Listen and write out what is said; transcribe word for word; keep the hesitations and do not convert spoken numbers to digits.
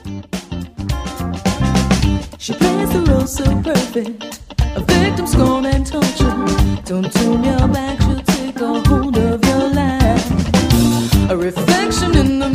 She plays the role so perfect, a victim scorn and torture. Don't turn your back, she'll take a hold of your life. A reflection in the